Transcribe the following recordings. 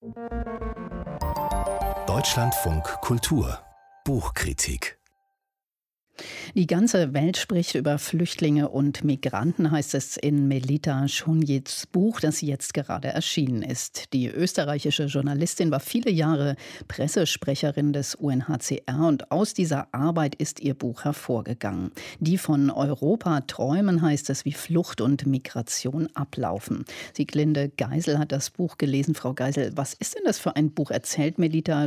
Deutschlandfunk Kultur Buchkritik. Die ganze Welt spricht über Flüchtlinge und Migranten, heißt es in Melita Šunjics Buch, das jetzt gerade erschienen ist. Die österreichische Journalistin war viele Jahre Pressesprecherin des UNHCR und aus dieser Arbeit ist ihr Buch hervorgegangen. Die von Europa träumen, heißt es, wie Flucht und Migration ablaufen. Sieglinde Geisel hat das Buch gelesen. Frau Geisel, was ist denn das für ein Buch? Erzählt Melita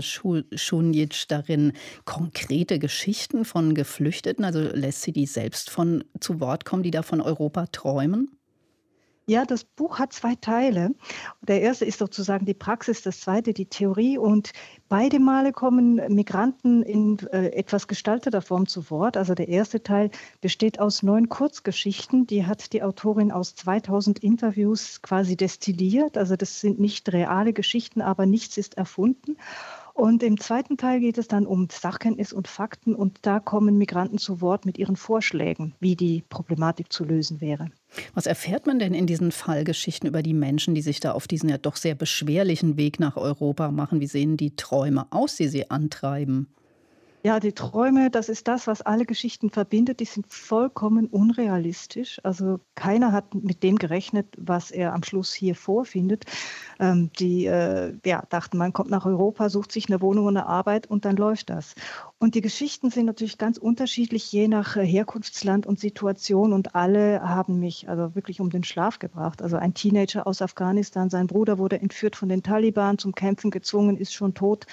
Šunjic darin konkrete Geschichten von Geflüchteten? Also lässt sie die selbst zu Wort kommen, die da von Europa träumen? Ja, das Buch hat 2 Teile. Der erste ist sozusagen die Praxis, das zweite die Theorie. Und beide Male kommen Migranten in etwas gestalteter Form zu Wort. Also der erste Teil besteht aus 9 Kurzgeschichten. Die hat die Autorin aus 2000 Interviews quasi destilliert. Also das sind nicht reale Geschichten, aber nichts ist erfunden. Und im zweiten Teil geht es dann um Sachkenntnis und Fakten. Und da kommen Migranten zu Wort mit ihren Vorschlägen, wie die Problematik zu lösen wäre. Was erfährt man denn in diesen Fallgeschichten über die Menschen, die sich da auf diesen ja doch sehr beschwerlichen Weg nach Europa machen? Wie sehen die Träume aus, die sie antreiben? Ja, die Träume, das ist das, was alle Geschichten verbindet. Die sind vollkommen unrealistisch. Also keiner hat mit dem gerechnet, was er am Schluss hier vorfindet. Die dachten, man kommt nach Europa, sucht sich eine Wohnung und eine Arbeit und dann läuft das. Und die Geschichten sind natürlich ganz unterschiedlich, je nach Herkunftsland und Situation. Und alle haben mich also wirklich um den Schlaf gebracht. Also ein Teenager aus Afghanistan, sein Bruder wurde entführt von den Taliban, zum Kämpfen gezwungen, ist schon tot.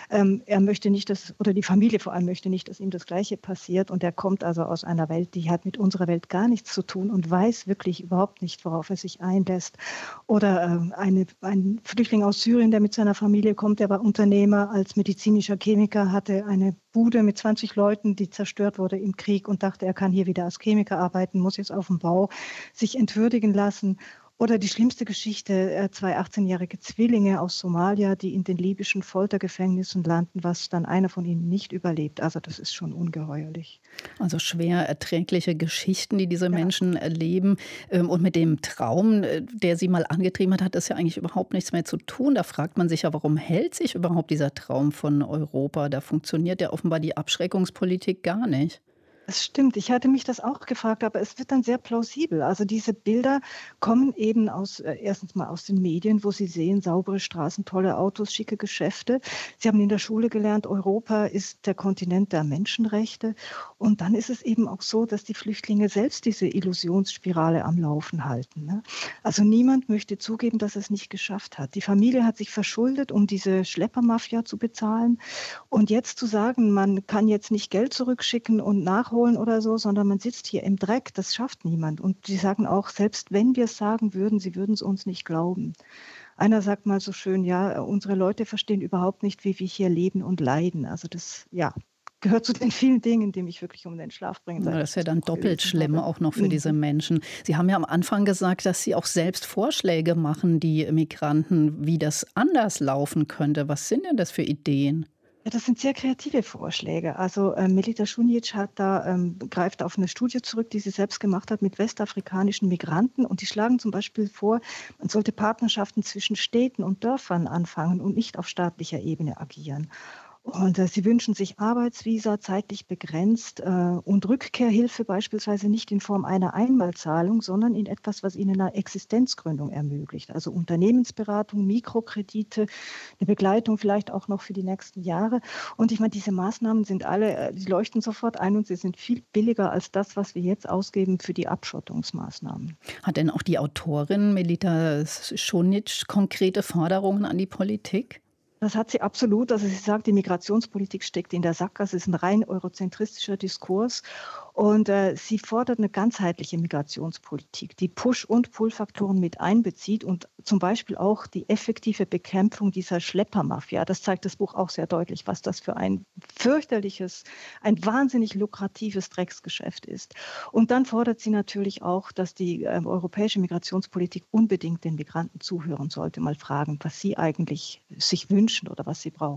Er möchte nicht, die Familie vor allem möchte nicht, dass ihm das Gleiche passiert. Und er kommt also aus einer Welt, die hat mit unserer Welt gar nichts zu tun und weiß wirklich überhaupt nicht, worauf er sich einlässt. Oder ein Flüchtling aus Syrien, der mit seiner Familie kommt, der war Unternehmer als medizinischer Chemiker, hatte eine Bude mit 20 Leuten, die zerstört wurde im Krieg und dachte, er kann hier wieder als Chemiker arbeiten, muss jetzt auf dem Bau sich entwürdigen lassen. Oder die schlimmste Geschichte, 2 18-jährige Zwillinge aus Somalia, die in den libyschen Foltergefängnissen landen, was dann einer von ihnen nicht überlebt. Also das ist schon ungeheuerlich. Also schwer erträgliche Geschichten, die diese Menschen erleben. Und mit dem Traum, der sie mal angetrieben hat das ja eigentlich überhaupt nichts mehr zu tun. Da fragt man sich ja, warum hält sich überhaupt dieser Traum von Europa? Da funktioniert ja offenbar die Abschreckungspolitik gar nicht. Das stimmt. Ich hatte mich das auch gefragt, aber es wird dann sehr plausibel. Also diese Bilder kommen eben erstens mal aus den Medien, wo Sie sehen, saubere Straßen, tolle Autos, schicke Geschäfte. Sie haben in der Schule gelernt, Europa ist der Kontinent der Menschenrechte. Und dann ist es eben auch so, dass die Flüchtlinge selbst diese Illusionsspirale am Laufen halten, ne? Also niemand möchte zugeben, dass er es nicht geschafft hat. Die Familie hat sich verschuldet, um diese Schleppermafia zu bezahlen. Und jetzt zu sagen, man kann jetzt nicht Geld zurückschicken und nachholen oder so, sondern man sitzt hier im Dreck, das schafft niemand. Und sie sagen auch, selbst wenn wir es sagen würden, sie würden es uns nicht glauben. Einer sagt mal so schön, ja, unsere Leute verstehen überhaupt nicht, wie wir hier leben und leiden. Also das, gehört zu den vielen Dingen, die mich wirklich um den Schlaf bringen. Ja, das ist ja dann doppelt schlimm, auch noch für diese Menschen. Sie haben ja am Anfang gesagt, dass Sie auch selbst Vorschläge machen, die Migranten, wie das anders laufen könnte. Was sind denn das für Ideen? Ja, das sind sehr kreative Vorschläge. Also Melita Šunjic greift auf eine Studie zurück, die sie selbst gemacht hat mit westafrikanischen Migranten. Und die schlagen zum Beispiel vor, man sollte Partnerschaften zwischen Städten und Dörfern anfangen und nicht auf staatlicher Ebene agieren. Und sie wünschen sich Arbeitsvisa zeitlich begrenzt und Rückkehrhilfe beispielsweise nicht in Form einer Einmalzahlung, sondern in etwas, was ihnen eine Existenzgründung ermöglicht. Also Unternehmensberatung, Mikrokredite, eine Begleitung vielleicht auch noch für die nächsten Jahre. Und ich meine, diese Maßnahmen sind alle, die leuchten sofort ein und sie sind viel billiger als das, was wir jetzt ausgeben für die Abschottungsmaßnahmen. Hat denn auch die Autorin Melita Šunjic konkrete Forderungen an die Politik? Das hat sie absolut. Also sie sagt, die Migrationspolitik steckt in der Sackgasse. Es ist ein rein eurozentristischer Diskurs. Und sie fordert eine ganzheitliche Migrationspolitik, die Push- und Pull-Faktoren mit einbezieht und zum Beispiel auch die effektive Bekämpfung dieser Schleppermafia. Das zeigt das Buch auch sehr deutlich, was das für ein fürchterliches, ein wahnsinnig lukratives Drecksgeschäft ist. Und dann fordert sie natürlich auch, dass die europäische Migrationspolitik unbedingt den Migranten zuhören sollte, mal fragen, was sie eigentlich sich wünschen oder was sie brauchen.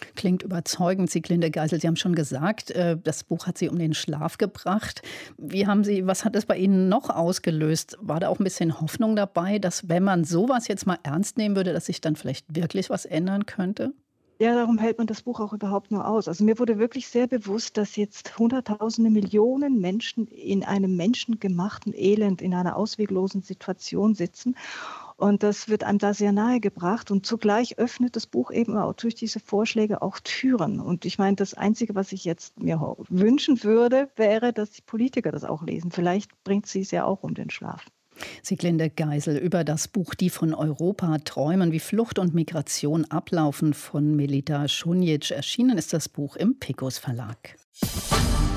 Klingt überzeugend, Sieglinde Geisel. Sie haben schon gesagt, das Buch hat Sie um den Schlaf gebracht. Was hat es bei Ihnen noch ausgelöst? War da auch ein bisschen Hoffnung dabei, dass, wenn man sowas jetzt mal ernst nehmen würde, dass sich dann vielleicht wirklich was ändern könnte? Ja, darum hält man das Buch auch überhaupt nur aus. Also mir wurde wirklich sehr bewusst, dass jetzt Hunderttausende, Millionen Menschen in einem menschengemachten Elend, in einer ausweglosen Situation sitzen. Und das wird einem da sehr nahe gebracht. Und zugleich öffnet das Buch eben auch durch diese Vorschläge auch Türen. Und ich meine, das Einzige, was ich jetzt mir wünschen würde, wäre, dass die Politiker das auch lesen. Vielleicht bringt sie es ja auch um den Schlaf. Sieglinde Geisel über das Buch Die von Europa träumen, wie Flucht und Migration ablaufen von Melita Šunjic. Erschienen ist das Buch im Picus Verlag.